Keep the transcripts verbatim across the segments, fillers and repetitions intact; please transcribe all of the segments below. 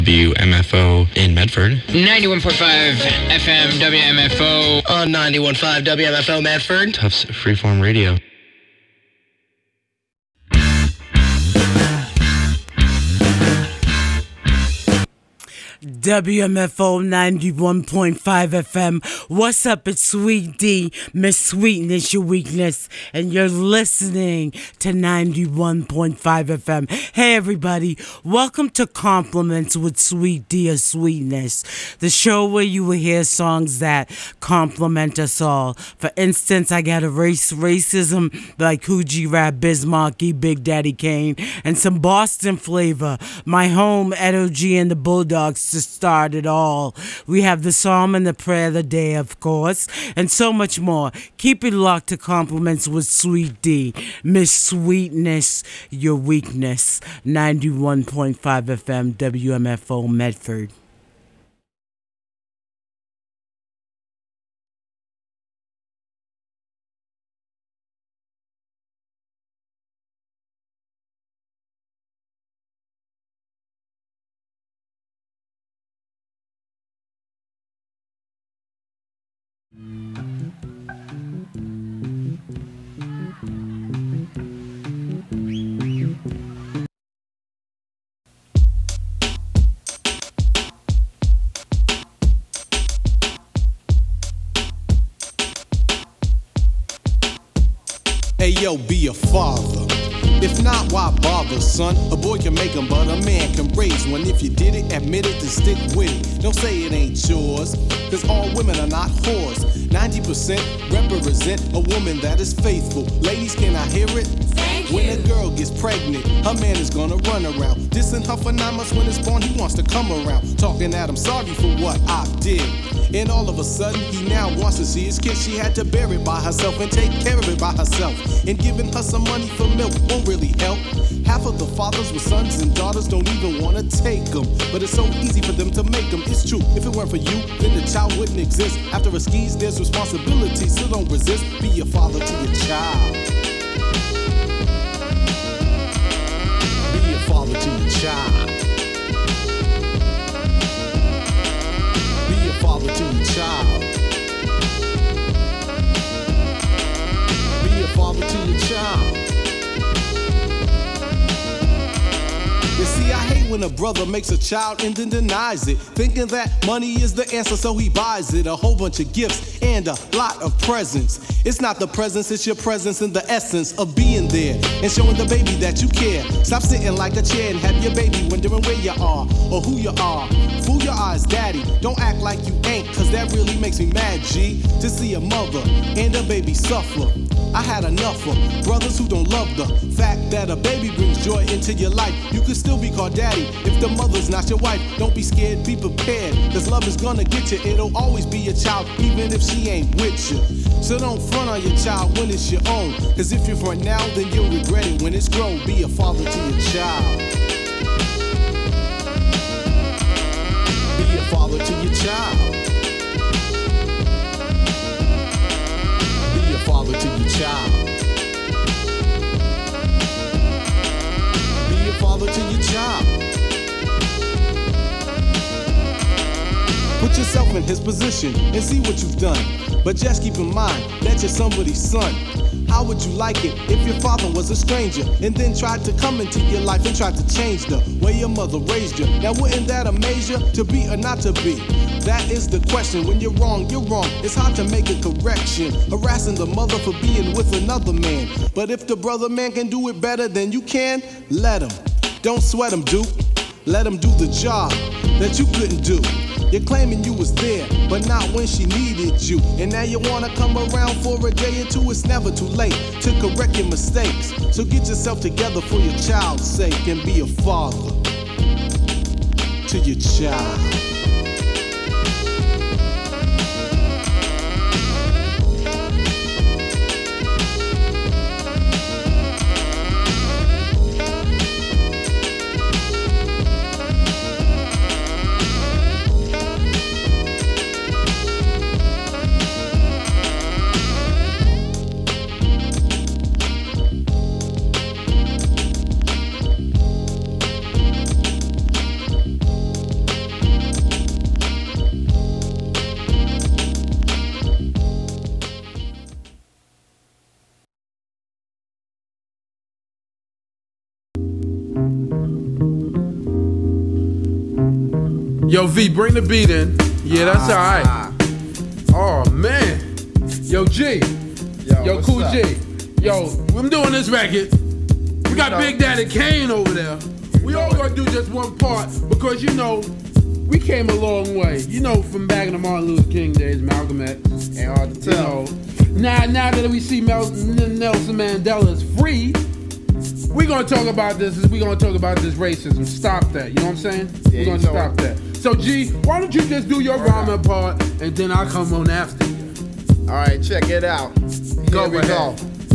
W M F O in Medford. ninety-one point five F M W M F O. On ninety-one point five W M F O Medford. Tufts Freeform Radio. W M F O ninety-one point five F M. What's up? It's Sweet D, Miss Sweetness, your weakness, and you're listening to ninety-one point five F M. Hey, everybody. Welcome to Compliments with Sweet D or Sweetness, the show where you will hear songs that compliment us all. For instance, I got a race racism like Coogee Rap, Bismarcky, Big Daddy Kane, and some Boston flavor. My home, Edo G and the Bulldogs to start it all. We have the Psalm and the Prayer of the Day, of course, and so much more. Keep it locked to Compliments with Sweet D, Miss Sweetness, your weakness. ninety-one point five F M, W M F O Medford. Hey yo, be a father. If not, why bother, son? A boy can make 'em, but a man can raise one. If you did it, admit it, then stick with it. Don't say it ain't yours, cause all women are not whores. ninety percent represent a woman that is faithful. Ladies, can I hear it? When a girl gets pregnant, her man is gonna run around, dissing her for nine months. When it's born, he wants to come around, talking that I'm sorry for what I did. And all of a sudden, he now wants to see his kid. She had to bear it by herself and take care of it by herself. And giving her some money for milk won't really help. Half of the fathers with sons and daughters don't even want to take them. But it's so easy for them to make them. It's true, if it weren't for you, then the child wouldn't exist. After a skis, there's responsibility, so don't resist. Be a father to your child. Be a father to your child. Be a father to your child. Be a father to your child. You see, I hate when a brother makes a child and then denies it, thinking that money is the answer, so he buys it. A whole bunch of gifts and a lot of presents. It's not the presence, it's your presence and the essence of being there and showing the baby that you care. Stop sitting like a chair and have your baby wondering where you are or who you are. Fool your eyes, daddy. Don't act like you ain't, cause that really makes me mad, G. To see a mother and a baby suffer. I had enough of brothers who don't love the fact that a baby brings joy into your life. You could still be called daddy if the mother's not your wife. Don't be scared, be prepared, cause love is gonna get you. It'll always be your child, even if she ain't with you. So don't front on your child when it's your own, cause if you front now, then you'll regret it when it's grown. Be a father to your child. Be a father to your child. Be a father to your child. Be a father to your child. Put yourself in his position and see what you've done. But just keep in mind that you're somebody's son. How would you like it if your father was a stranger and then tried to come into your life and tried to change the way your mother raised you? Now wouldn't that amaze you? To be or not to be? That is the question. When you're wrong, you're wrong. It's hard to make a correction, harassing the mother for being with another man. But if the brother man can do it better than you can, let him. Don't sweat him, Duke. Let him do the job that you couldn't do. You're claiming you was there, but not when she needed you. And now you wanna come around for a day or two. It's never too late to correct your mistakes. So get yourself together for your child's sake and be a father to your child. Yo, V, bring the beat in. Yeah, that's Ah. all right. Oh, man. Yo, G. Yo, Yo, what's Cool up? G. Yo, I'm doing this record. We got know. Big Daddy Kane over there. We all gonna do just one part because, you know, we came a long way. You know, from back in the Martin Luther King days, Malcolm X. Ain't hard to You tell. know, now, now that we see Mel- Nelson Mandela is free, we gonna talk about this. We gonna talk about this racism. Stop that. You know what I'm saying? Yeah, We're gonna you know stop it. that. So, G, why don't you just do your rhyming part and then I'll come on after you. All right, check it out. Go Here we ahead. go.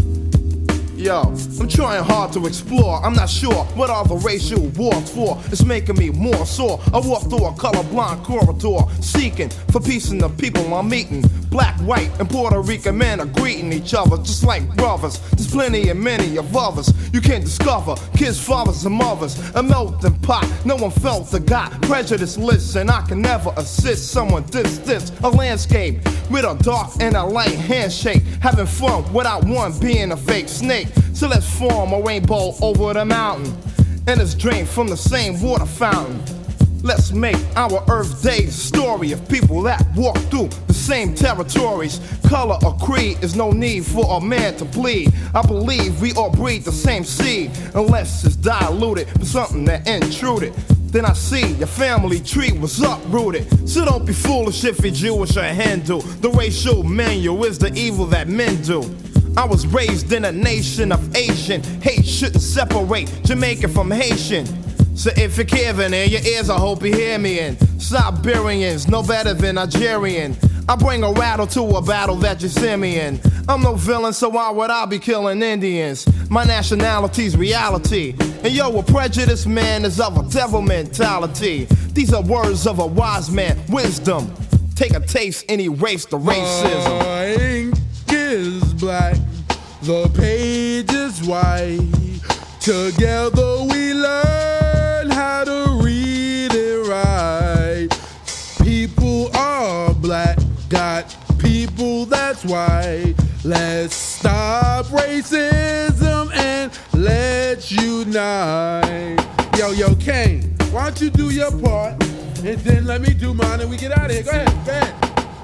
Yo, I'm trying hard to explore. I'm not sure what all the racial wars for. It's making me more sore. I walk through a colorblind corridor, seeking for peace in the people I'm meeting. Black, white, and Puerto Rican men are greeting each other just like brothers. There's plenty and many of others you can discover. Kids, fathers, and mothers, a melting pot. No one felt the got prejudice lists, and I can never assist someone this this a landscape with a dark and a light handshake, having fun without one being a fake snake. So let's form a rainbow over the mountain, and let's drink from the same water fountain. Let's make our Earth Day story of people that walk through the same territories. Color or creed is no need for a man to bleed. I believe we all breathe the same seed, unless it's diluted with something that intruded. Then I see your family tree was uprooted. So don't be foolish if you're Jewish or Hindu. The racial manual is the evil that men do. I was raised in a nation of Asian. Hate shouldn't separate Jamaican from Haitian. So if you're Kevin in your ears, I hope you hear me. And Siberians no better than Nigerian. I bring a rattle to a battle that you see me in. I'm no villain, so why would I be killing Indians? My nationality's reality. And yo, a prejudiced man is of a devil mentality. These are words of a wise man, wisdom. Take a taste and erase the racism. My ink is black, the page is white. Together we learn how to read and write. People are black, got people that's white. Let's stop racism and let's unite. Yo, yo, Kane, why don't you do your part and then let me do mine and we get out of here. Go ahead, go ahead.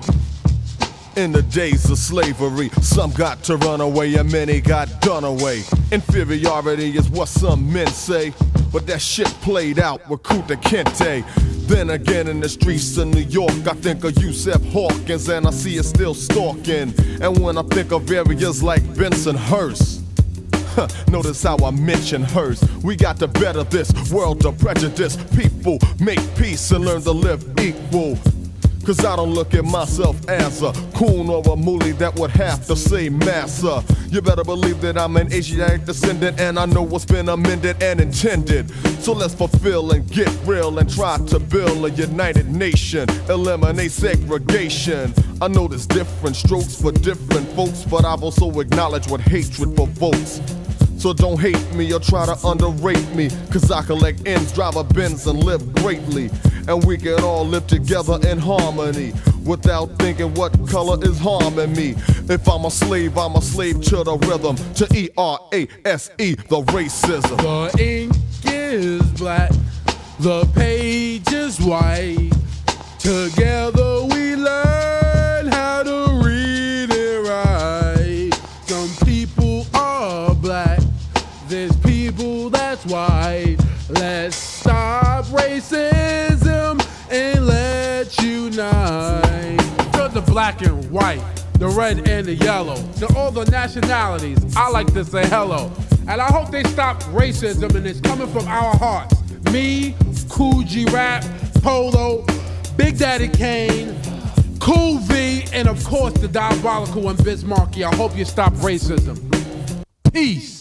In the days of slavery, some got to run away and many got done away. Inferiority is what some men say, but that shit played out with Kunta Kinte. Then again in the streets of New York, I think of Yusef Hawkins and I see it still stalking. And when I think of areas like Bensonhurst, huh, notice how I mention hers. We got to better this world of prejudice. People make peace and learn to live equal. Cause I don't look at myself as a coon or a moolie that would have to say massa. You better believe that I'm an Asiatic descendant and I know what's been amended and intended. So let's fulfill and get real and try to build a united nation. Eliminate segregation. I know there's different strokes for different folks, but I've also acknowledged what hatred provokes. So don't hate me or try to underrate me, cause I collect ends, drive a Benz and live greatly. And we can all live together in harmony, without thinking what color is harming me. If I'm a slave, I'm a slave to the rhythm, to E R A S E, the racism. The ink is black, the page is white. Together we learn how to read and write. Some people are black, there's people that's white. Let's stop racism and let's unite. To the black and white, the red and the yellow, to all the nationalities, I like to say hello. And I hope they stop racism and it's coming from our hearts. Me, Cool G Rap, Polo, Big Daddy Kane, Cool V, and of course the Diabolical and Bismarcky. I hope you stop racism. Peace.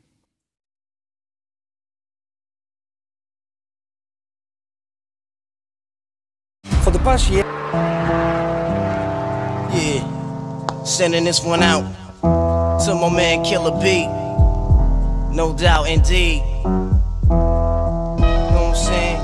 For the past year, yeah, sending this one out to my man Killer B. No doubt, indeed. You know what I'm saying?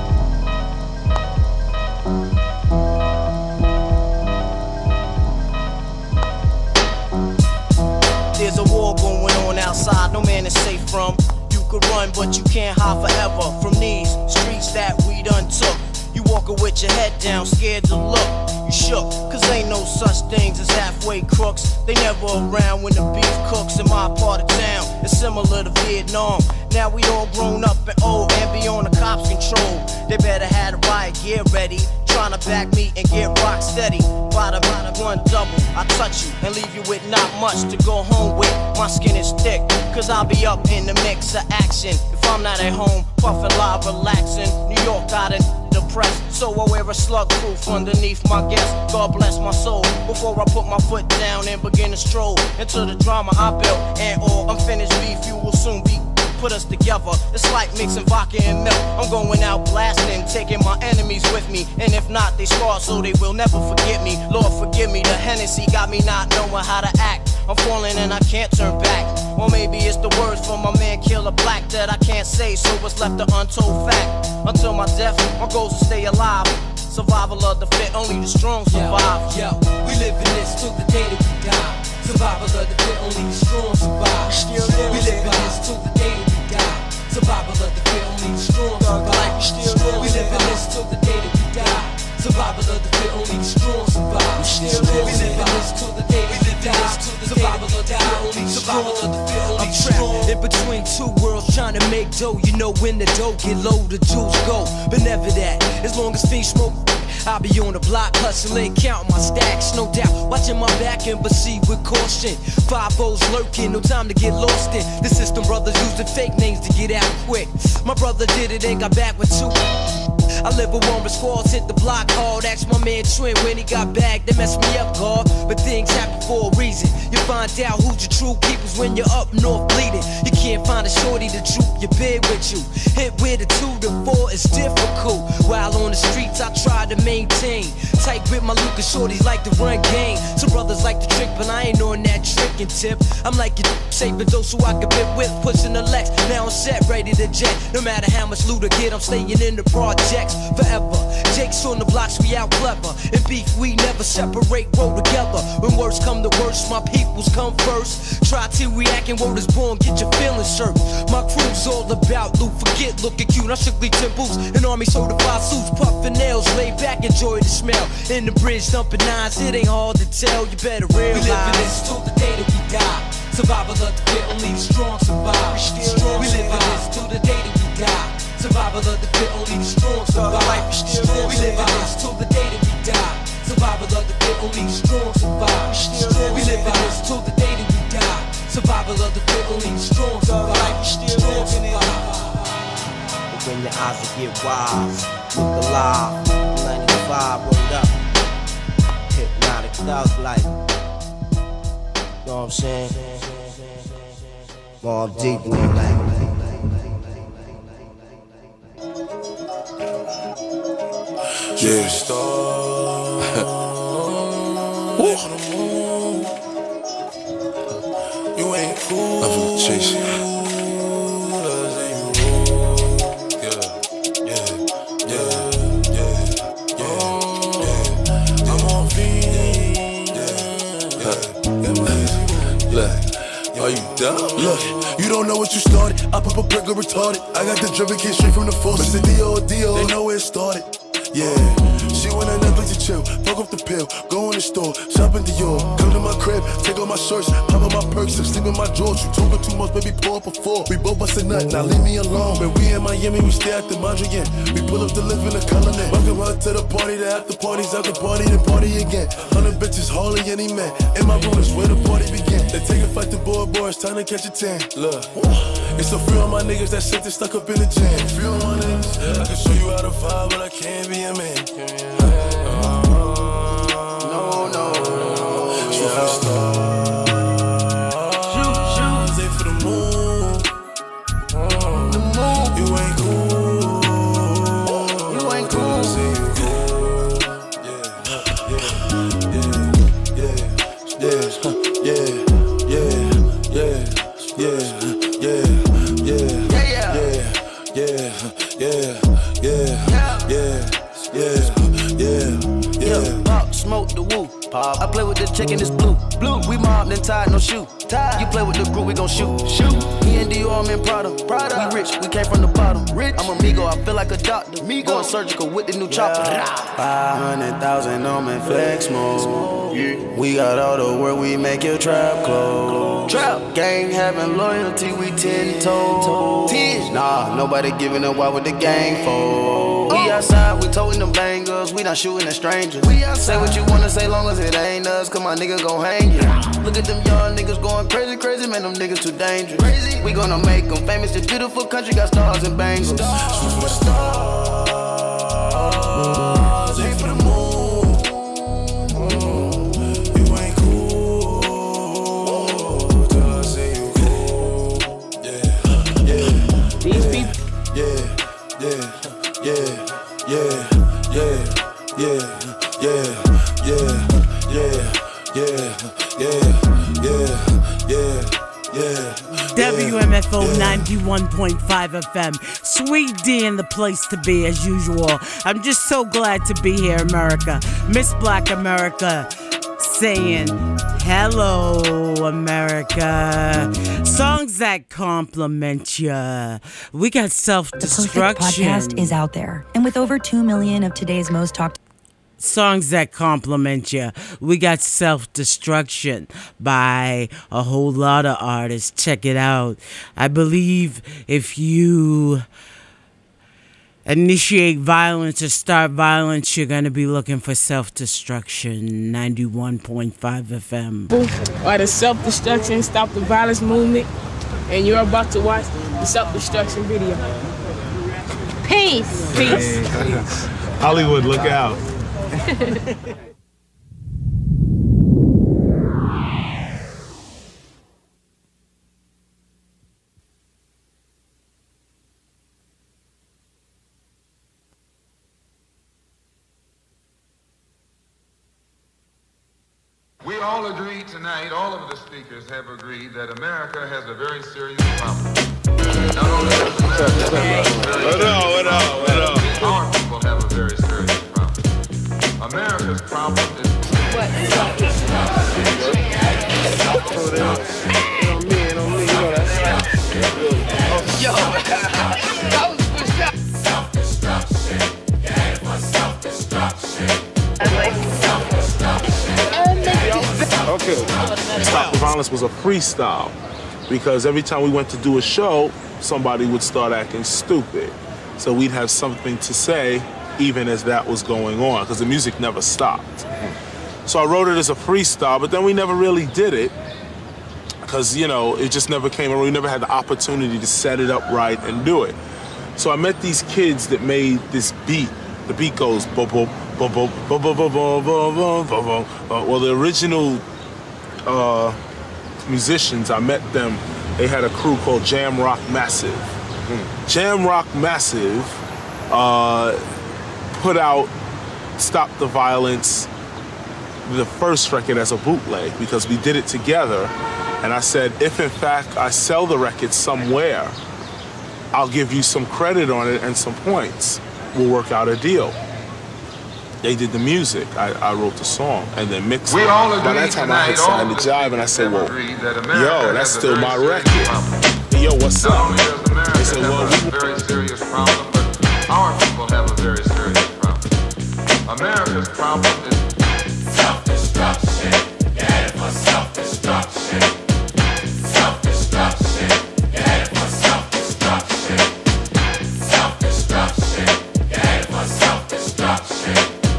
There's a war going on outside, no man is safe from. You could run, but you can't hide forever from these streets that we done took. You walk Walking with your head down, scared to look. You shook, cause ain't no such things as halfway crooks. They never around when the beef cooks in my part of town. It's similar to Vietnam. Now we all grown up and old and be on the cops' control. They better have the riot gear ready, trying to back me and get rock steady. By the one double, I touch you and leave you with not much to go home with. My skin is thick, cause I'll be up in the mix of action. If I'm not at home, puffin' live, relaxing. New York got it depressed, so I wear a slug proof underneath my guest. God bless my soul before I put my foot down and begin to stroll into the drama I built. And all unfinished beef, you will soon be. Put us together, it's like mixing vodka and milk. I'm going out blasting, taking my enemies with me. And if not, they scarred so they will never forget me. Lord forgive me, the Hennessy got me not knowing how to act. I'm falling and I can't turn back. Or maybe it's the words from my man Killer Black that I can't say, so it's left an untold fact. Until my death, my goal's to stay alive. Survival of the fit, only the strong survive. Yo, yo, we live in this till the day that we die. Survival of the fit, only the strong survive. We still live, we live in this till the day that we die. Survival of the fit, only the strong survive. We still live, we live in this till the day that we die. Survival of the fit, only the strong survive. We still live, we live in this till the day that we die. Survival of the fit, only the survival of the fit, only the strong. In between two worlds, trying to make dough. You know when the dough get low, the juice go. But never that, as long as fiends smoke, I'll be on the block hustling, counting my stacks, no doubt. Watching my back and proceed with caution. Five O's lurking, no time to get lost in. The system brothers using fake names to get out quick. My brother did it and got back with two. I live with one squads, hit the block hard. Asked my man Twin when he got back, they messed me up, God. But things happen for a reason. You find out who's your true keepers when you're up north bleeding. You can't find a shorty to troop your bed with you. Hit with a two to four is difficult. While on the streets, I try to maintain. Tight with my Lucas shorties like to run game. Some brothers like to trick, but I ain't on that tricking tip. I'm like a saving those who I can bit with, pushing the Lex. Now I'm set, ready to jet. No matter how much loot I get, I'm staying in the projects forever. Jake's on the blocks, we out clever. In beef, we never separate, roll together. When words come to worst, my peoples come first. Try to react and word is born, get your feelings hurt. My crew's all about loot, forget looking cute. I strictly ten boots, an army certified suits, puffin' nails, lay back, enjoy the smell. In the bridge, dumping nines, it ain't hard to tell, you better realize. We live in this till the day that we die. Survival of the fit, only the strong survive. Strong we live in this till the day that we die. Survival of the fit, only the strong survive. Strong we live in this till the day that we die. Survival of the fit, only the strong survive. Strong we live in this till the day that we die. Survival of the fit, only the strong survive. Strong survive. When your eyes will get wise, look alive. ninety-five, rolled up. Hypnotic thug life. Know what I'm saying? More deep in like. Yeah. You ain't cool. I'm gonna chase you. Look, you don't know what you started. I pop a brick or retarded. I got the driven kid straight from the force. Mister Dio, Dio, they know where it started. Yeah, she wanna Netflix and chill. Fuck off the pill, go in the store, shop in Dior. Come to my crib, take all my shirts, pop on my perks, and sleep in my drawers. You talking too much, baby, pour up a four. We both bust a nut, now leave me alone. When we in Miami, we stay at the Mondrian. We pull up to live in the colony. Welcome her to the party, the after parties, after party, then party again. Hundred bitches, hardly any man. In my room is where the party began. They take a fight to boy, boy, it's time to catch a tan. Look, it's a few of my niggas that sit there stuck up in the jam. Few of my niggas, I can show you how to vibe, but I can't be a man. No, no, no. Shoot for the stars. Shoot, shoot. Aim for the moon. The moon. You ain't cool. You ain't cool. Yeah, yeah, yeah, yeah, yeah, yeah, yeah, yeah, yeah, yeah, yeah, yeah, yeah, yeah. Yeah, yeah, yeah, yeah. Pop, smoke the woo. Pop. I play with the chick in this blue. Blue. We mobbed and tied, no shoe. Tied. You play with the group, we gon' shoot. Shoot. Me and Dior, I'm in Prada. Prada. We rich, we came from the bottom. Rich. I'm amigo, I feel like a doctor. Me going surgical with the new chopper. Five hundred thousand on me flex mode. Yeah. We got all the work, we make your trap close. Trap. Gang having loyalty, we ten toes. Ten. Nah, nobody giving up, why would the gang fold? We outside, we toting them bangers, we not shooting at strangers. We say what you wanna say, long as it ain't us, cause my nigga gon' hang you. Look at them young niggas going crazy, crazy, man, them niggas too dangerous. Crazy. We gonna make them famous, this beautiful country got stars and bangles. Stars, stars, aim for the moon. You ain't cool till I say you cool. Yeah, yeah. These people. Yeah, yeah. Yeah, yeah, yeah, yeah, yeah, yeah, yeah, yeah, yeah, yeah, yeah. W M F O ninety-one point five F M. Sweet D in the place to be as usual. I'm just so glad to be here, America. Miss Black America saying hello, America. Songs that compliment ya. We got self-destruction. The Perfect Podcast is out there. And with over two million of today's most talked songs that compliment you. We got Self-Destruction by a whole lot of artists. Check it out. I believe if you initiate violence or start violence, you're going to be looking for Self-Destruction. ninety-one point five F M. Or the Self-Destruction Stop the Violence movement. And you're about to watch the Self-Destruction video. Peace. Peace. Peace. Hollywood, look out. We all agree tonight, all of the speakers have agreed that America has a very serious problem. Not only does America have a very serious problem, our people have a very serious problem. America's problem is... What? Yo! That was pushed up! Self-destruction. Yeah, it was self-destruction. I like self-destruction. Okay. Stop the Violence was a freestyle because every time we went to do a show, somebody would start acting stupid. So we'd have something to say even as that was going on because the music never stopped. So I wrote it as a freestyle, but then we never really did it because, you know, it just never came around. We never had the opportunity to set it up right and do it. So I met these kids that made this beat. The beat goes boom, boom, boom, boom, boom, boom, boom, boom, boom, boom, boom. Well, the original uh, musicians, I met them. They had a crew called Jam Rock Massive. Mm. Jam Rock Massive uh, put out Stop the Violence, the first record, as a bootleg because we did it together. And I said, if in fact I sell the record somewhere, I'll give you some credit on it and some points. We'll work out a deal. They did the music. I, I wrote the song and then mixed we it. All By that time I had signed the jive and I said, well, yo, that's still my record. Hey, yo, what's up? They said, well, we... a very serious problem, but our people have a very serious problem. America's problem is self-destruction. Yeah, it was self-destruction. Self-destruction. Yeah, it was self-destruction. Self-destruction. Yeah, it was self-destruction.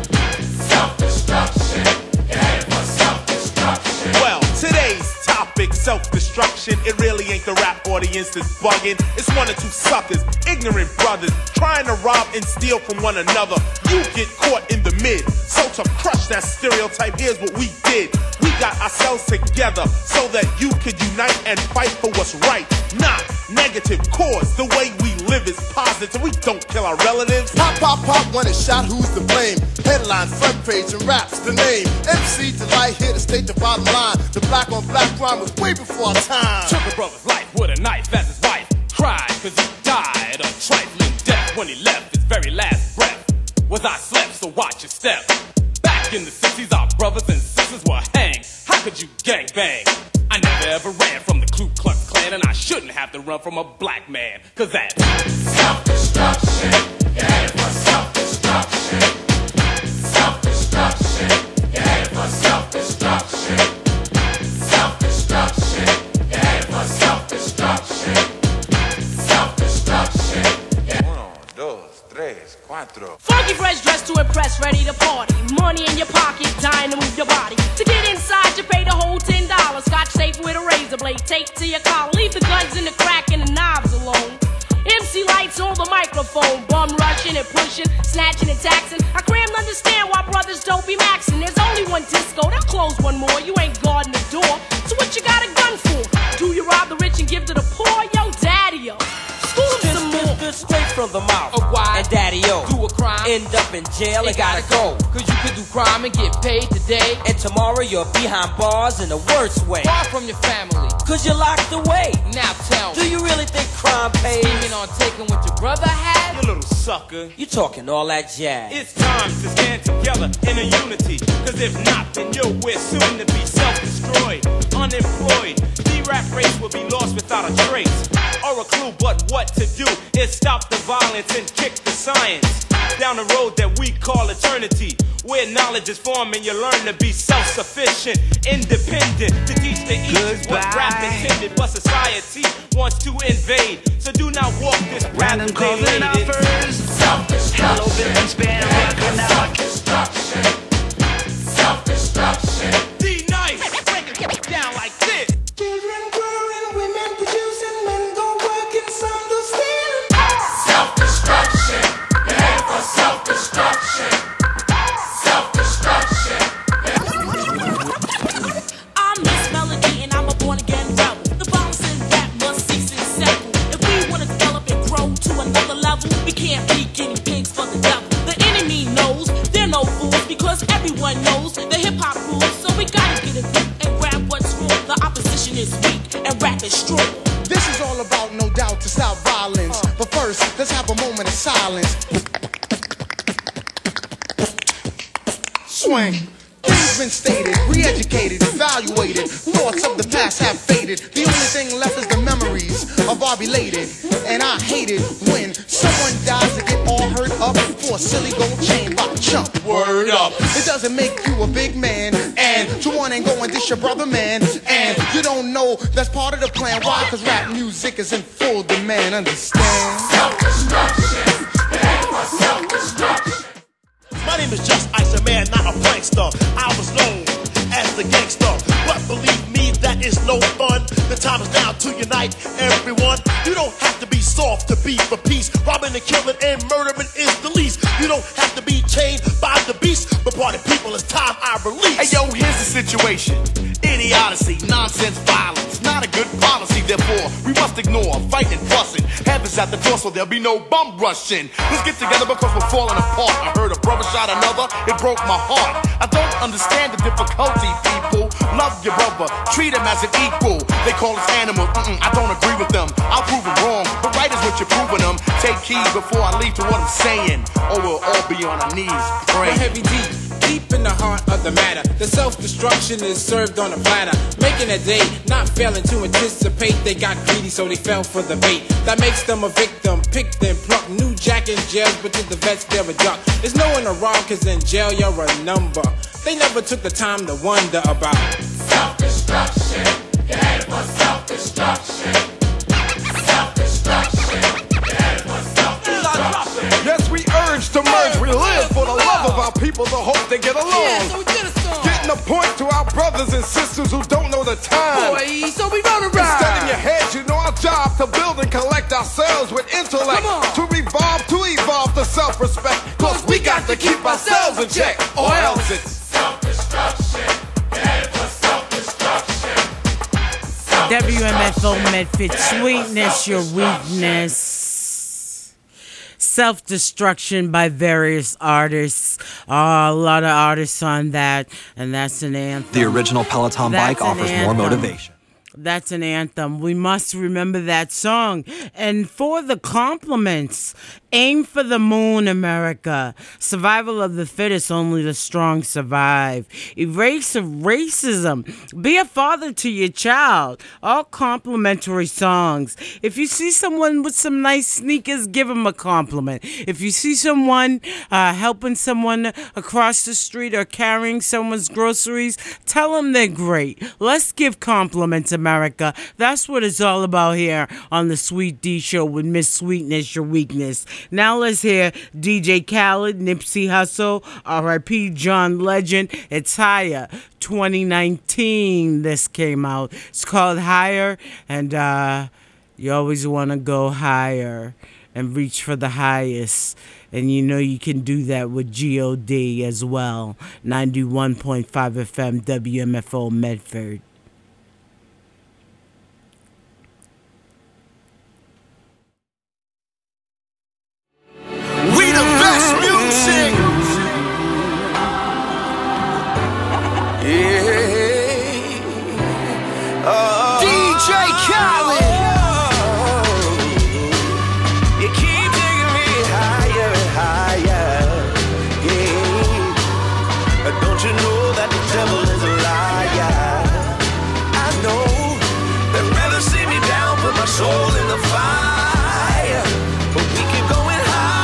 Self-destruction. Yeah, it was self-destruction. Well, today's topic, self-destruction. It really ain't the rap audience that's bugging. It's one or two suckers, ignorant brothers, trying to rob and steal from one another. You get caught in the mid. So to crush that stereotype, here's what we did. We got ourselves together so that you could unite and fight for what's right. Not negative cause. The way we live is positive. We don't kill our relatives. Pop, pop, pop, when it's shot, who's to blame? Headlines, front page, and raps, the name. M C Delight here to state the bottom line. The black on black crime was way before our time. Took a brother's life with a knife as his wife cried, cause he died a trifling death when he left his very last breath. Was I slept, so watch your step. Back in the sixties, our brothers and sisters asses were hanged. How could you gang bang? I never ever ran from the Ku Klux Klan, and I shouldn't have to run from a black man, cause that's self-destruction. You're headed for self-destruction. Self-destruction. You're headed for self-destruction. Self-destruction. You're headed for self-destruction. Self-destruction. Uno, dos, tres, cuatro. Funky fresh dressed to impress, ready to party. Money in your pocket, dying to move your body. To get inside, you pay the whole ten dollars. Scotch tape with a razor blade taped to your collar. Leave the guns and the crack and the knives alone. M C lights on the microphone. Bum rushing and pushing, snatching and taxing. I crammed understand why brothers don't be maxing. There's only one disco, they'll close one more. You ain't guarding the door, so what you got a gun for? Do you rob the rich and give to the poor? Yo, daddy-o, school them some more. Good straight from the mouth. Of why? And daddy-o, do a crime, end up in jail and gotta go. Cause you could do crime and get paid today, and tomorrow you're behind bars in the worst way. Far from your family, cause you're locked away. Now tell me, do you really think crime pays? Scheming on taking what your brother had? You little sucker. You talking all that jazz. It's time to stand together in a unity. Cause if not, then you'll we're soon to be self-destroyed, unemployed. The rap race will be lost without a trace or a clue, but what to do is stop the violence and kick the science down the road that we call eternity, where knowledge is formed and you learn to be self-sufficient, independent, to teach the East what rap intended, but society wants to invade. So do not walk this random clothing offers. Self-destruction. Hello, building span record now. Self-destruction. Self-destruction. D-Nice, break it down like this. Children growing, women producing, men go working, some do stealing. Self-destruction. You're headed for self-destruction. Self-destruction. I'm Miss Melody and I'm a born-again rebel. The bombs in rap must cease and settle. If we want to develop and grow to another level, we can't be guinea pigs for the devil. The enemy knows they're no fools because everyone knows the hip-hop rules. So we gotta get a grip and grab what's wrong. The opposition is weak and rap is strong. This is all about, no doubt, to stop violence. But first, let's have a moment of silence. Swing. Things been stated, re-educated, evaluated. Thoughts of the past have faded. The only thing left is the memories of our belated. And I hate it when someone dies to get all hurt up for a silly gold chain by chump. Word up. It doesn't make you a big man. And to one and go and dish your brother, man. And you don't know that's part of the plan. Why? Cause rap music is in full demand. Understand? Self-destruction. Self-destruction. My name is Just Ice, a man, not a prankster. I was known as the gangster, but believe me, that is no fun. The time is now to unite everyone. You don't have to be soft to be for peace. Robbing and killing and murdering is the least. You don't have to be chained by the beast, but party people, it's time I release. Hey yo, here's the situation. Idiocy, nonsense, violence, not a good policy. Therefore, we must ignore fighting and fussing. Heaven's at the door, so there'll be no bum rushing. Let's get together because we're falling apart. I heard a brother shot another, it broke my heart. I don't understand the difficulty, people. Love your brother, treat him as an equal. They call us animals, mm-mm, I don't agree with them. I'll prove it wrong, but right is what you're proving them. Take heed before I leave to what I'm saying, or we'll all be on our knees praying. Heavy deep. Deep in the heart of the matter, the self-destruction is served on a platter, making a day, not failing to anticipate. They got greedy, so they fell for the bait. That makes them a victim, picked and plucked. New jack in jails, but to the vets they're a duck. There's no one around, cause in jail you're a number. They never took the time to wonder about self-destruction. You're headed for self-destruction. Self-destruction. You're headed for self-destruction. Yes, we urge to merge. We live for the love of our people, the hope they get along. Yeah, so we did a song. Getting a point to our brothers and sisters who don't know the time. Boy, so we wrote a rhyme. Instead in your heads, you know our job to build and collect ourselves with intellect. To revolve, to evolve to self-respect. Cause we got to keep ourselves in check, or else it's self-destruction. Headed for self-destruction. W M F O Medford, sweetness, your weakness. Self-destruction by various artists. Uh, a lot of artists on that, and that's an anthem. The original Peloton That's bike offers more motivation. That's an anthem. We must remember that song. And for the compliments, aim for the moon, America. Survival of the fittest, only the strong survive. Erase racism. Be a father to your child. All complimentary songs. If you see someone with some nice sneakers, give them a compliment. If you see someone uh, helping someone across the street or carrying someone's groceries, tell them they're great. Let's give compliments, America. That's what it's all about here on the Sweet D Show with Miss Sweetness, Your Weakness. Now let's hear D J Khaled, Nipsey Hussle, R I P John Legend. It's Higher. twenty nineteen this came out. It's called Higher, and uh, you always want to go higher and reach for the highest. And you know you can do that with G O D as well. ninety-one point five F M W M F O Medford. We the best music. Yeah. Uh, D J Khaled. You keep taking me higher and higher. Yeah. Don't you know that the devil is a liar? I know they'd rather see me down, put my soul in the fire. But we keep going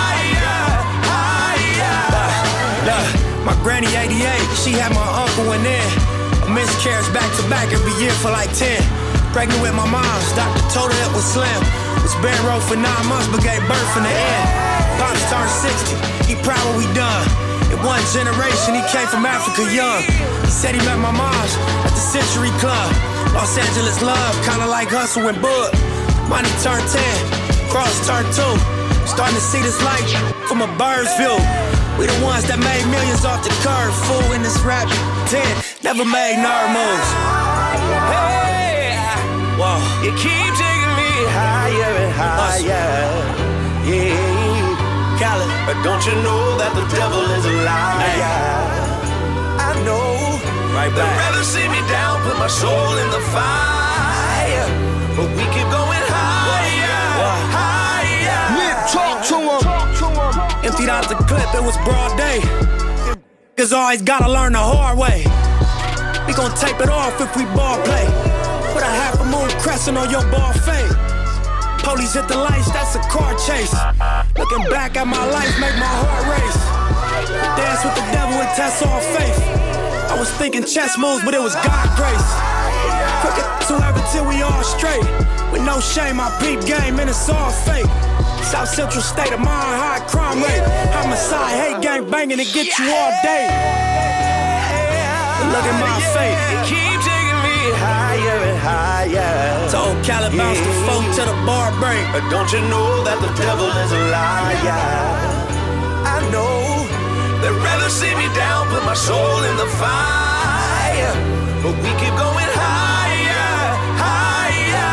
my granny eighty-eight, she had my uncle in there. A miscarriage back to back every year for like ten. Pregnant with my mom's, doctor told her it was slim. Was bed row for nine months but gave birth in the end. Pops turned sixty, he proud what we done. In one generation, he came from Africa young. He said he met my mom's at the Century Club. Los Angeles love, kinda like Hustle and Bud. Money turned ten, Cross turned two. Starting to see this life from a bird's view. We the ones that made millions off the curve. Fool in this rap, ten, never made nerd moves. Hey, whoa. You keep taking me higher and higher. Yeah, Khaled. But don't you know that the devil is a liar? Hey. I know. Right back. They'd rather see me down, put my soul in the fire. But we keep going higher, whoa. Higher. Nick, talk to him. Emptied out the clip, it was broad day. Cause always gotta learn the hard way. We gon' tape it off if we ball play. Put a half a moon crescent on your ball fade. Police hit the lights, that's a car chase. Looking back at my life, make my heart race. Dance with the devil and test all faith. I was thinking chess moves, but it was God grace. Crooked whoever till we all straight. With no shame, I peep game and it's all fake. South Central state of mind, high crime rate. Homicide, hate gang banging to get you all day. But look at my fate. You keep taking me higher and higher. Told Khaled bounce the phone to the bar break. But don't you know that the devil is a liar? I know they'd rather see me down, put my soul in the fire. But we keep going higher, higher.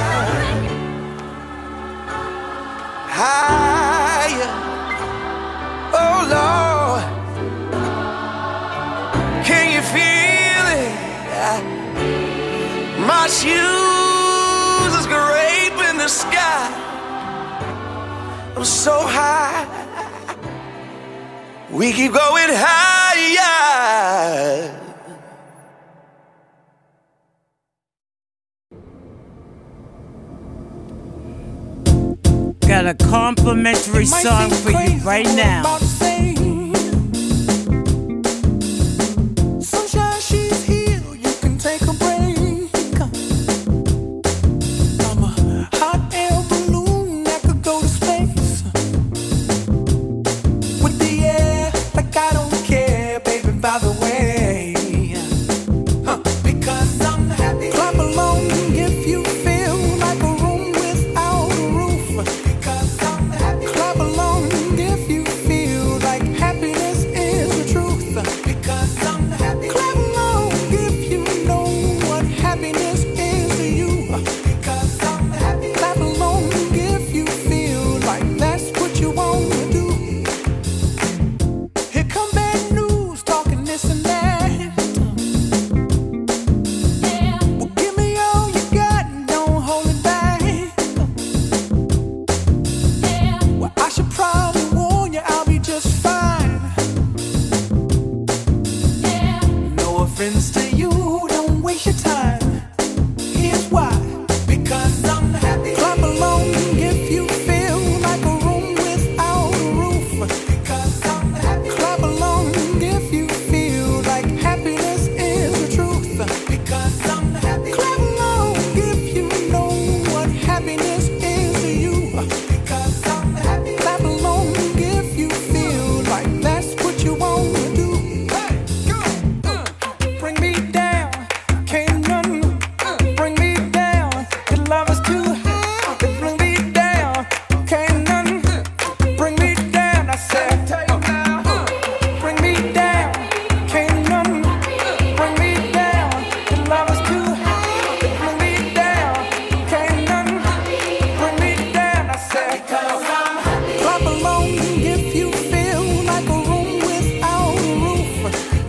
Higher, oh Lord, can you feel it? My shoes is scraping the sky. I'm so high, we keep going higher. Got a complimentary song for you right now. Sunshine, she's here, you can take a break. I'm a hot air balloon that could go to space. With the air, like I don't care, baby, by the way. Huh. Because I'm happy. Clap along if you feel like a room without a roof. Clap along if you feel like friends to you, don't waste your time. Here's why. Because I'm happy. Clap along if you feel like a room without a roof. Because I'm happy. Clap along if you feel like happiness is the truth. Because I'm happy. Clap along if you know what happiness is to you. Because I'm happy. Clap along if you feel like that's what you want to do. Hey, go, uh, bring me down, can't none bring me down. Your love is too high, it bring me down, can't none bring me down. I said, uh, bring me down, can't none bring me down. Your love is too high, it bring me down, can't none bring me down. I said, clap along if you feel like a room without a roof.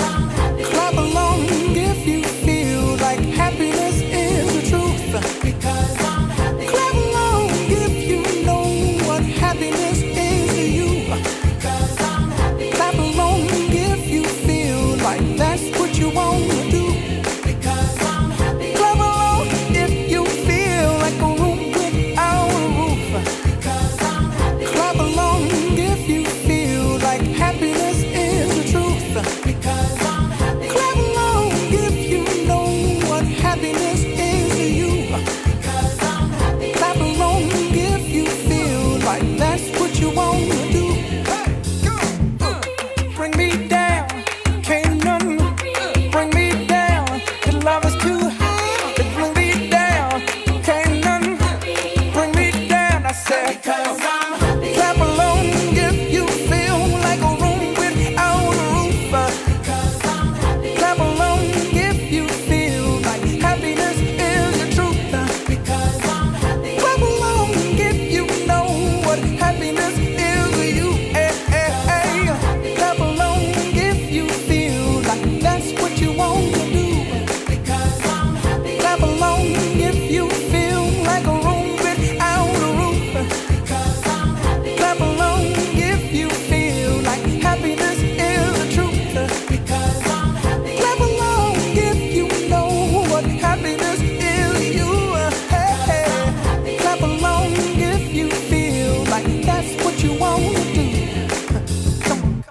Clap along if you feel like happiness is the truth. Because I'm happy. Clap along if you know what happiness is to you. Because I'm happy. Clap along if you feel like that's what you want to do. Because I'm happy. Clap along if you feel like a room without a roof. Because I'm happy. Clap along if you feel like happiness is the truth. Because I'm happy. Clap along if you know what happiness is to you. Because I'm happy. Clap along if you feel like that's what you want to do. Hey, go, uh, bring me down, can't none bring me down. Your love is too high, it bring me down, can't none bring me down. I said, because I'm happy. Clap along if you feel like a room without a roof. Because I'm happy. Clap along if you feel like happiness is the truth. Because I'm happy. Clap along if you know what happiness is to you. Eh, eh, eh. Clap along if you feel like that's what you want to do. Because I'm happy. Clap along if you feel like a room without a roof. Because I'm happy. Clap along if you feel like happiness is the truth. Because I'm happy. Clap along if you know what happiness is to you. Hey, hey. Clap along if you feel like that's what you want to do. Come on.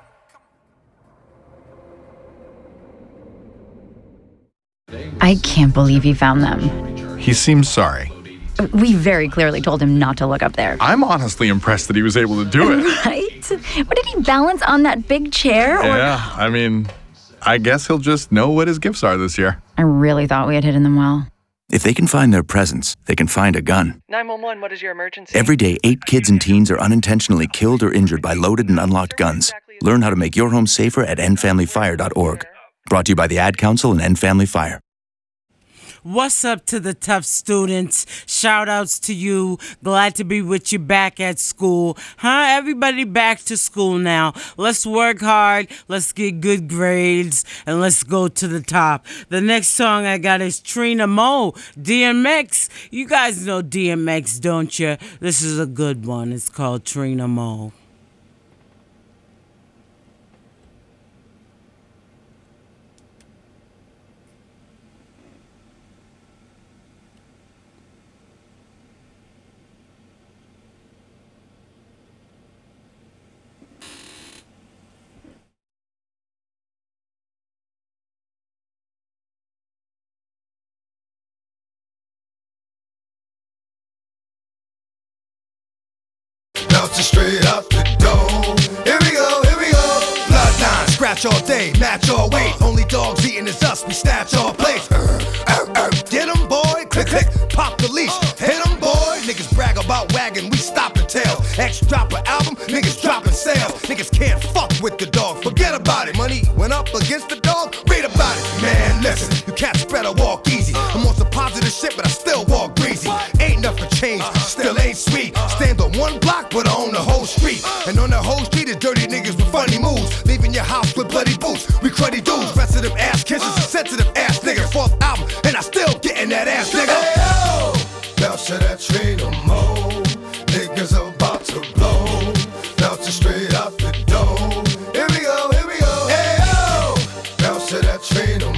I can't believe he found them. He seems sorry. We very clearly told him not to look up there. I'm honestly impressed that he was able to do it. Right? What, did he balance on that big chair? Or... Yeah, I mean, I guess he'll just know what his gifts are this year. I really thought we had hidden them well. If they can find their presents, they can find a gun. nine one one, what is your emergency? Every day, eight kids and teens are unintentionally killed or injured by loaded and unlocked guns. Learn how to make your home safer at end family fire dot org. Brought to you by the Ad Council and End Family Fire. What's up to the tough students? Shout outs to you. Glad to be with you back at school. Huh? Everybody back to school now. Let's work hard. Let's get good grades. And let's go to the top. The next song I got is Trina Moe, D M X. You guys know D M X, don't you? This is a good one. It's called Trina Moe. Bouncing straight out the door. Here we go, here we go. Bloodline, scratch all day, match all weight. Only dogs eating is us, we snatch all plates. Uh, uh, uh, get 'em, boy, click, click, pop the leash. Hit 'em, boy, niggas brag about wagon, we stop and tell. X drop an album, niggas dropping sales. Niggas can't fuck with the dog, forget about it. Money went up against the dog, read about it. Man, listen, you can't spread or walk easy. I'm on some positive shit, but I still walk greasy. Ain't nothing changed, still ain't sweet. Stand on one block, but I own the whole street. And on the whole street is dirty niggas with funny moves. Leaving your house with bloody boots. We cruddy dudes, rest of them ass kisses and sensitive ass niggas. Fourth album, and I still getting that ass nigga. Hey, yo! Bounce to that Trina Moe. Niggas about to blow. Bouncing straight out the door. Here we go, here we go. Hey, yo! Bounce to that Trina Moe.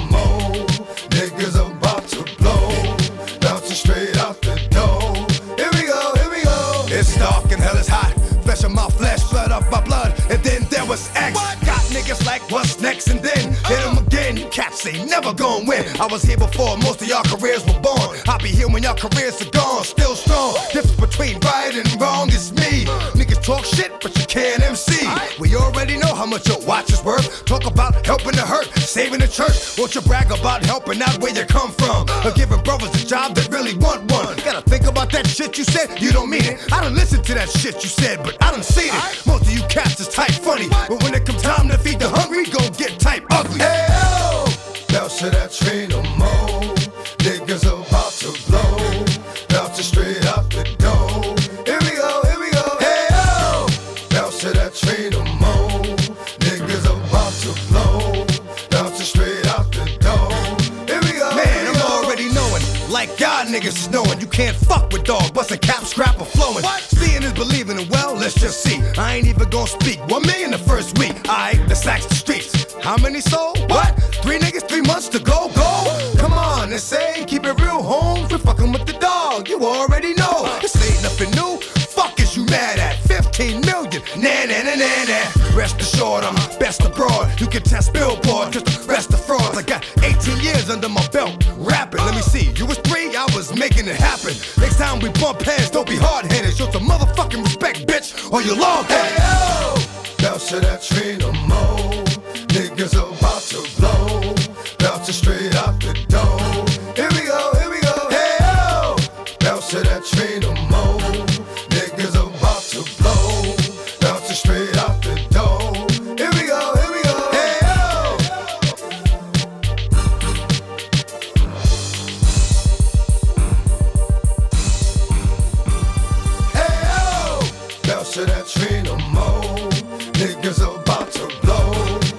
Got niggas like what's next and then hit them again. Cats ain't never gon' win. I was here before most of y'all careers were born. I'll be here when y'all careers are gone. Still strong. Difference between right and wrong is me. Niggas talk shit, but you can't M C. We already know how much your watch is worth. Talk about helping the hurt, saving the church. Won't you brag about helping out where you come from? Or giving brothers a job that really want one. Gotta think about that shit you said, you don't mean it. I done listened to that shit you said, but I done seen it. Most of you cats is type funny, but when it come time to feed the hungry, gon' get type ugly. Hey, oh! Bounce to that tree no more. Niggas about to blow. Bounce it straight out the door. Here we go, here we go. Hey, oh! Bounce to that tree no more. Niggas about to blow. Bounce it straight out the door. Here we go. Man, I'm already knowing, like y'all niggas is knowing, you can't fuck with dog, bustin' cap, scrap, or flowing. What? Seeing is believing, and well, let's just see. I ain't even gon' speak. One million the first week. Aight, the sacks the streets. How many sold? What? Three niggas, three months to go, go. Come on, and say, keep it real, home. We're fucking with the dog. You already know. This ain't nothing new. Fuck is you mad at? fifteen million. Nah, nah, nah, nah, nah. Rest assured, I'm best abroad. You can test Billboard, cause the rest of frauds. I got eighteen years under my belt. Rapping, let me see. You was three, I was making it happen. Next time we bump heads, don't be hard-headed. Show some motherfucking respect, bitch, or you long-headed. Hey, oh! Bounce to that tree no more. Niggas about to blow. Bounce it straight out the door. Here we go, here we go. Hey, oh! Bounce to that tree no more. Niggas about to blow. Bounce it straight out the door. Here we go, here we go. Hey, oh! Hey, oh! Bounce to that tree no more. Niggas about to blow.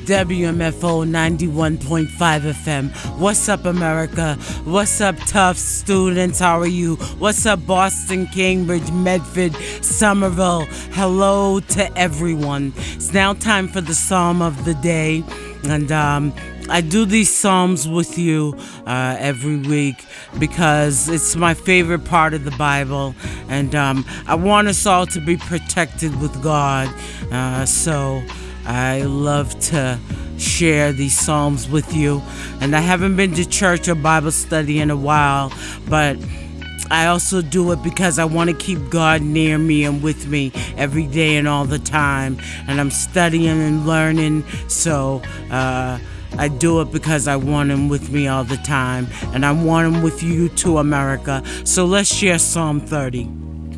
W M F O ninety-one point five F M. What's up, America? What's up, tough students? How are you? What's up, Boston, Cambridge, Medford, Somerville? Hello to everyone. It's now time for the Psalm of the Day. And um, I do these Psalms with you uh, every week because it's my favorite part of the Bible. And um, I want us all to be protected with God. Uh, so I love to share these Psalms with you. And I haven't been to church or Bible study in a while, but I also do it because I want to keep God near me and with me every day and all the time. And I'm studying and learning, so uh, I do it because I want Him with me all the time. And I want Him with you too, America. So let's share Psalm thirty.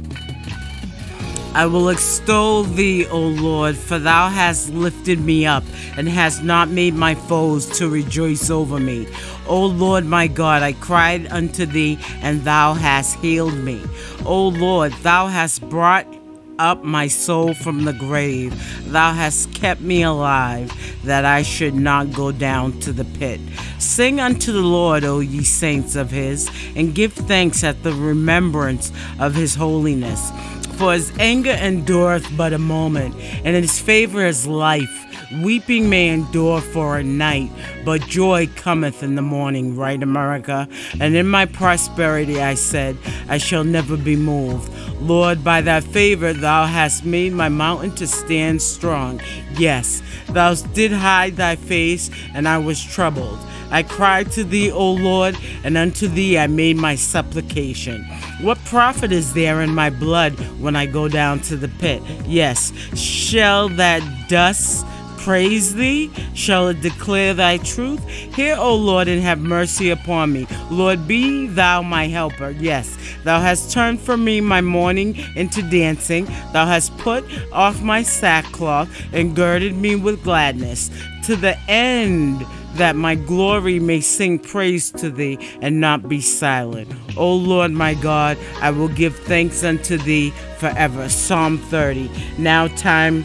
I will extol thee, O Lord, for thou hast lifted me up, and hast not made my foes to rejoice over me. O Lord my God, I cried unto thee, and thou hast healed me. O Lord, thou hast brought up my soul from the grave. Thou hast kept me alive, that I should not go down to the pit. Sing unto the Lord, O ye saints of his, and give thanks at the remembrance of his holiness. For his anger endureth but a moment, and his favor is life. Weeping may endure for a night, but joy cometh in the morning, right, America? And in my prosperity I said, I shall never be moved. Lord, by thy favor thou hast made my mountain to stand strong. Yes, thou did hide thy face, and I was troubled. I cried to thee, O Lord, and unto thee I made my supplication. What profit is there in my blood when I go down to the pit? Yes, shall that dust praise thee? Shall it declare thy truth? Hear, O Lord, and have mercy upon me. Lord, be thou my helper. Yes, thou hast turned from me my mourning into dancing. Thou hast put off my sackcloth and girded me with gladness, to the end that my glory may sing praise to thee and not be silent. O Lord my God, I will give thanks unto thee forever. Psalm thirty. Now time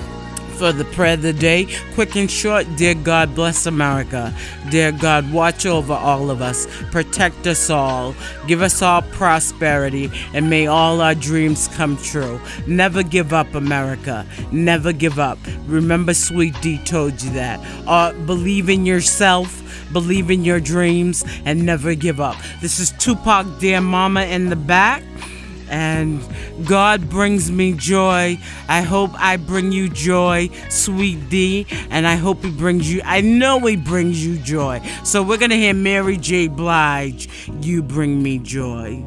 for the prayer of the day. Quick and short. Dear God, bless America. Dear God, watch over all of us. Protect us all. Give us all prosperity, and may all our dreams come true. Never give up, America. Never give up. Remember, Sweet D told you that. Uh, believe in yourself. Believe in your dreams, and never give up. This is Tupac, Dear Mama in the back. And God brings me joy. I hope I bring you joy, Sweet D. And I hope He brings you, I know He brings you joy. So we're going to hear Mary J. Blige, You Bring Me Joy.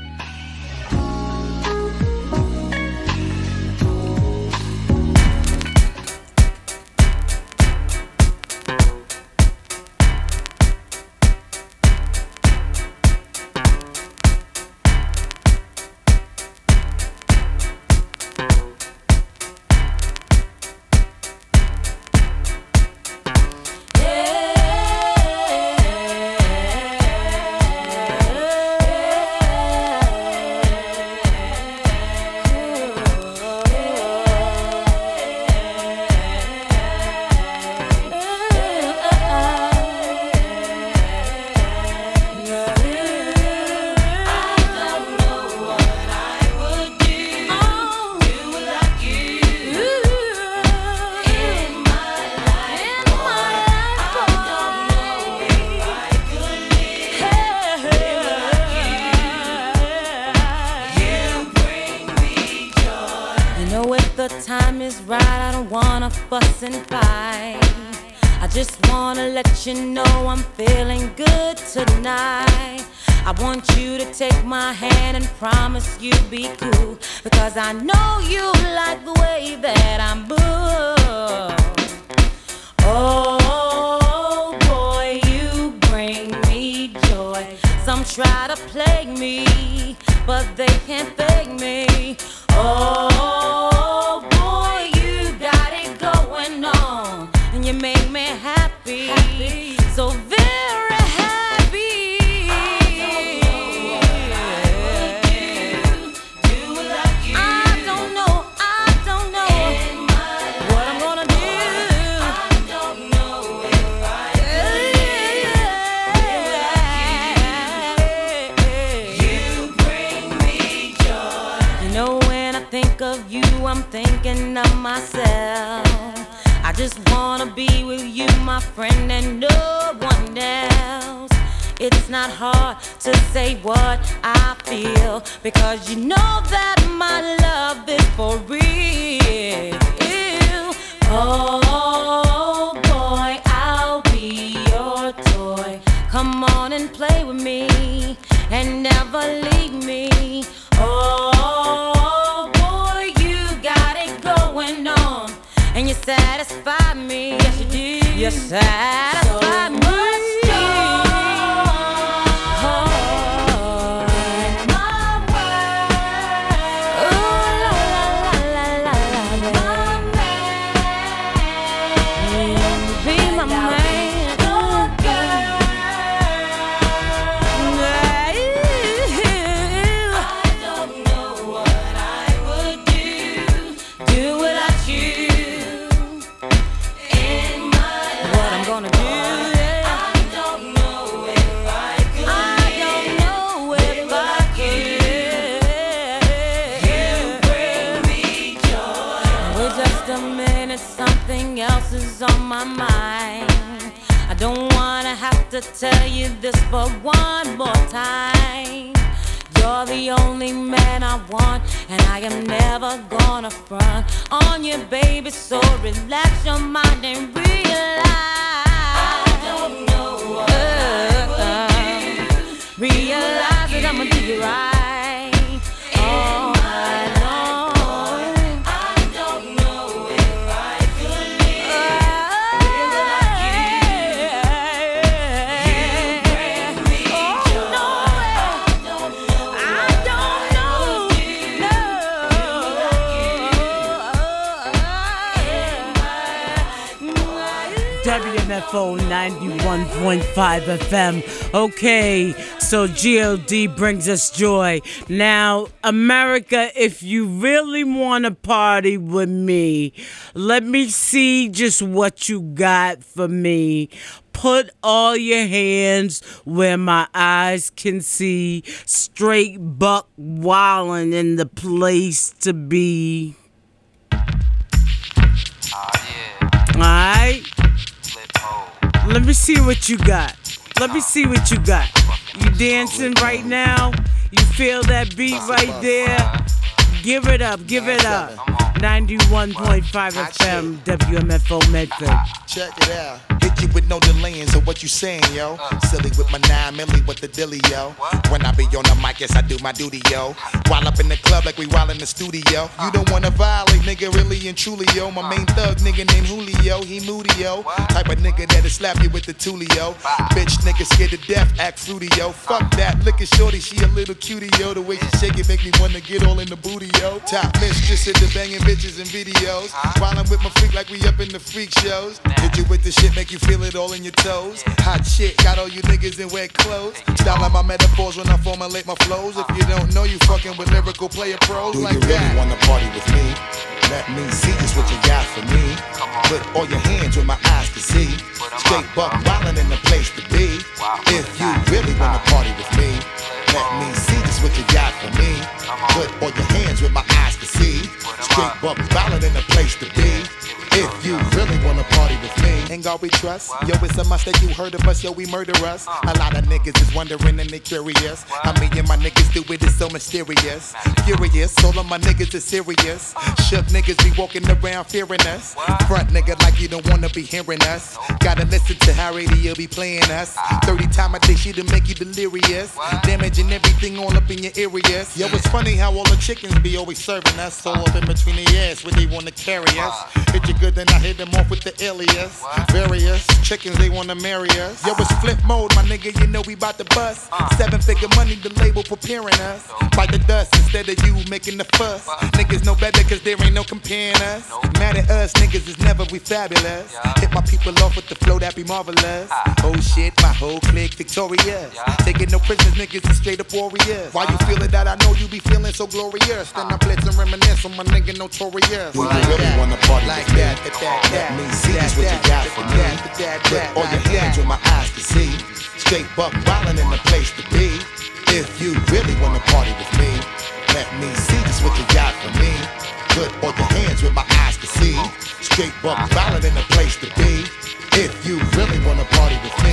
fuss and fight. I just wanna let you know I'm feeling good tonight. I want you to take my hand and promise you'll be cool, because I know you like the way that I move. Oh boy, you bring me joy. Some try to plague me, but they can't fake me. Oh boy, you got it going on, and you make me happy, happy. So very happy. I don't know, I don't know what I'm gonna do. myself. I just wanna be with you, my friend, and no one else. It's not hard to say what I feel, because you know that my love is for real. Oh boy, I'll be your toy. Come on and play with me and never leave me. Oh boy, you got it going on, and you satisfy me. Yes, you do. You satisfy me. On my mind, I don't wanna have to tell you this, but one more time. You're the only man I want, and I am never gonna front on you, baby. So relax your mind and realize I don't know what uh, I would do. Realize that I'ma do you right. Oh, W M F O ninety-one point five F M. Okay, so G O D brings us joy. Now, America, if you really want to party with me, let me see just what you got for me. Put all your hands where my eyes can see. Straight buck wildin' in the place to be. Alright? Let me see what you got. Let me see what you got. You dancing right now? You feel that beat right there? Give it up, give it up. ninety-one point five F M, W M F O Medford. Check it out. Hit you with no delaying, so what you saying, yo? Silly with my nine milli with the dilly, yo. When I be on the mic, yes, I do my duty, yo. While up in the club like we while in the studio. You don't wanna violate, nigga, really and truly, yo. My main thug, nigga named Julio, he moody, yo. Type of nigga that'll slap you with the tulio. Bitch, nigga scared to death, act fruity, yo. Fuck that, look at shorty, she a little cutie, yo. The way she shake it make me wanna get all in the booty, yo. Top mistress in the banging bitches and videos. While I'm with my freak like we up in the freak shows. Hit you with the shit, make you feel it all in your toes. Hot shit, got all you niggas in wet clothes. Styling my metaphors when I formulate my flows. If you don't know, you fucking with lyrical player pros Do like you really that. wanna party with me? Let me see just what you got for me. Put all your hands where my eyes can see. Straight buck wildin' in the place to be. If you really wanna party with me, let me see just what you got for me. Put all your hands where my eyes can see. Straight buck wildin' in the place to be. If you really wanna party with me, ain't God we trust. Yo, it's a must that you heard of us, yo, we murder us. A lot of niggas is wondering and they curious. How me and my niggas do it is so mysterious. Furious, all of my niggas is serious. Shook niggas be walking around fearing us. Front nigga like you don't wanna be hearing us. Gotta listen to how radio be playing us. thirty times a day she'll make you delirious. Damaging everything all up in your areas. Yo, it's funny how all the chickens be always serving us. All up in between the ass where they wanna carry us. Hit you good, then I hit them off with the alias. Various chickens, they wanna marry us. Yo, it's flip mode, my nigga, you know we bout to bust. Seven figure money, the label preparing us. Bite the dust instead of you making the fuss. Niggas know better cause there ain't no comparing us. Mad at us, niggas is never we fabulous. Hit my people off with the flow that be marvelous. Oh shit, my whole clique victorious. Taking no prisoners, niggas is straight up warriors. Why you feeling that? I know you be feeling so glorious. Then I blitz and reminisce on my nigga notorious. Do you really wanna party like with me? that, that, that, Let me see just what you got for me. Put all your hands where my eyes can see. Straight buck wildin' in the place to be. If you really wanna party with me, let me see just what you got for me. good or the hands with my eyes to see. Straight buck valid in the place to be. If you really wanna party with me.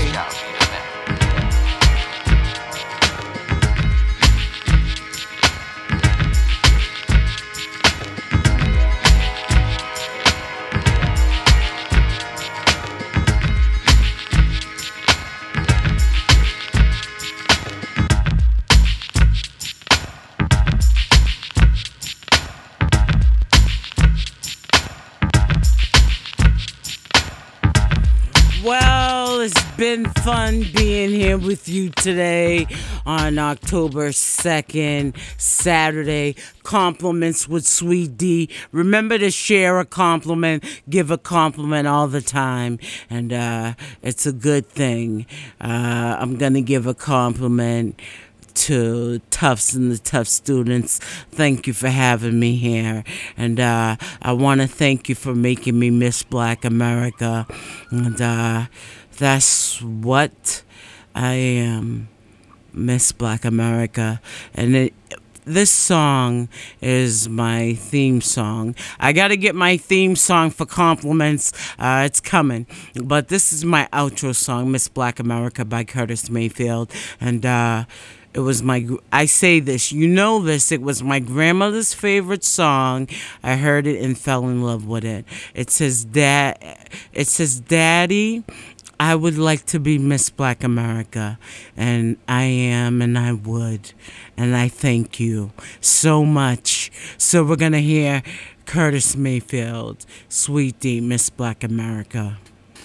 Well, it's been fun being here with you today on October second, Saturday. Compliments with Sweet D. Remember to share a compliment, give a compliment all the time, and uh, it's a good thing. Uh, I'm going to give a compliment to Tufts and the Tufts students. Thank you for having me here. And uh, I want to thank you for making me Miss Black America. And uh, that's what I am, Miss Black America. And it, this song is my theme song. I got to get my theme song for compliments. Uh, it's coming. But this is my outro song, Miss Black America by Curtis Mayfield. And uh, it was my, I say this, you know this, it was my grandmother's favorite song. I heard it and fell in love with it. It says, Dad, it says, Daddy, I would like to be Miss Black America. And I am, and I would. And I thank you so much. So we're going to hear Curtis Mayfield, Sweet D, Miss Black America.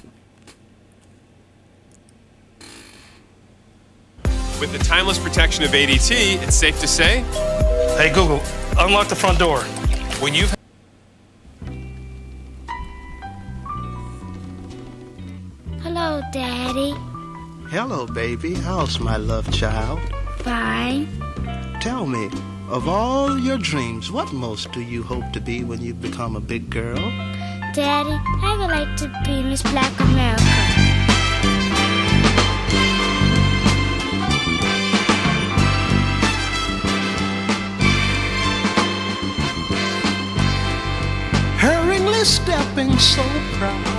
With the timeless protection of A D T, it's safe to say... Hey, Google, unlock the front door. When you've... Hello, Daddy. Hello, baby. How's my love child? Fine. Tell me, of all your dreams, what most do you hope to be when you become a big girl? Daddy, I would like to be Miss Black America. Hurriedly stepping so proud,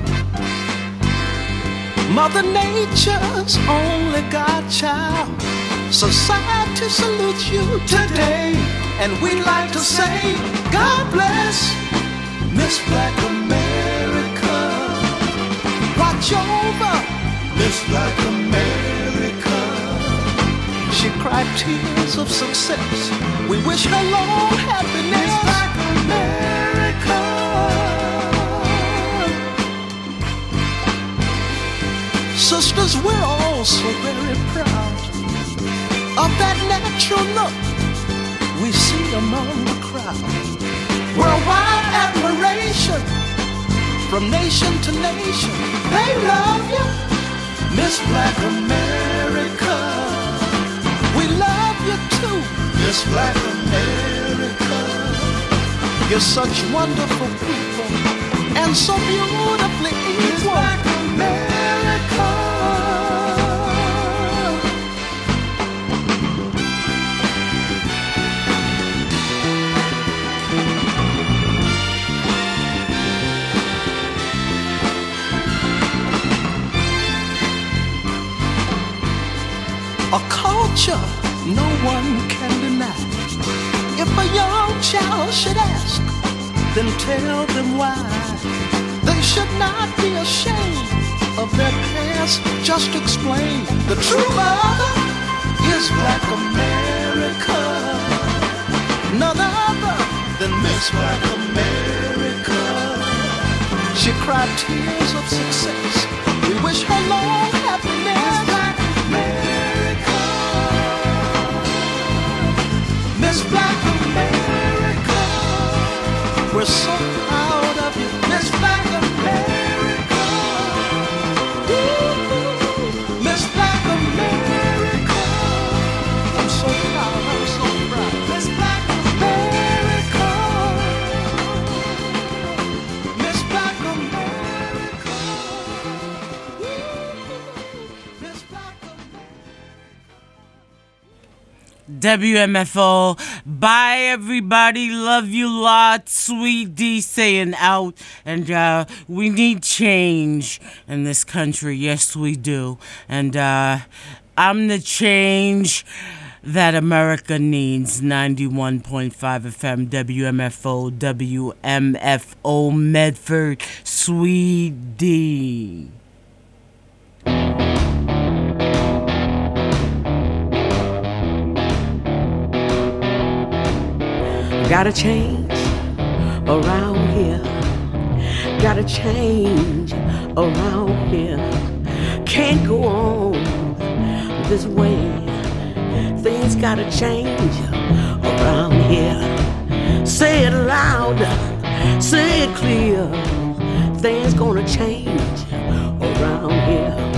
Mother Nature's only godchild. Society salutes you today, and we'd like to say, God bless Miss Black America. Watch over Miss Black America. She cried tears of success. We wish her long happiness. Miss Black America. Sisters, we're all so very proud of that natural look we see among the crowd. Worldwide admiration from nation to nation. They love you, Miss Black America. We love you too, Miss Black America. You're such wonderful people and so beautifully equal. Miss Black America. A culture no one can deny. If a young child should ask, then tell them why. They should not be ashamed of their past. Just explain the true mother is Black America. None other than Miss Black America. She cried tears of success. We wish her long happiness. Black America. Miss Black America. We're so proud of you, Miss Black America. Ooh, Miss Black America. I'm so proud, I'm so proud. Miss Black America. Miss Black America. W M F O. Bye, everybody. Love you lots. Sweet D saying out. And uh, we need change in this country. Yes, we do. And uh, I'm the change that America needs. ninety-one point five F M, W M F O, W M F O Medford, Sweet D. Gotta change around here. Gotta change around here. Can't go on this way. Things gotta change around here. Say it loud, say it clear. Things gonna change around here.